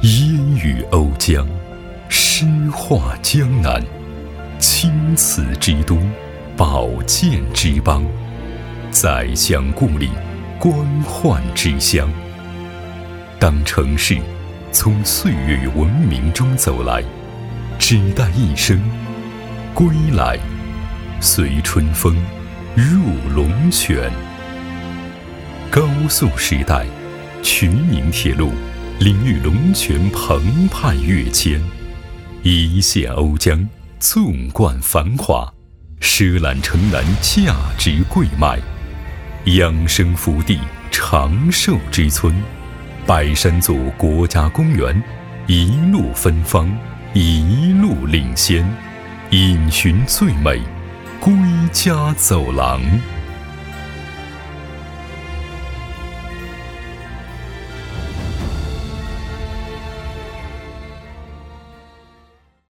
烟雨瓯江，诗画江南，青瓷之都，宝剑之邦，宰相故里，官宦之乡。当城市从岁月与文明中走来，只待一声归来，随春风入龙泉。高速时代，衢宁铁路领域龙泉澎湃跃迁，一线瓯江纵贯繁华，奢揽城南价值贵脉，养生福地，长寿之村，百山座国家公园，一路芬芳，一路领先，因循最美，归家走廊。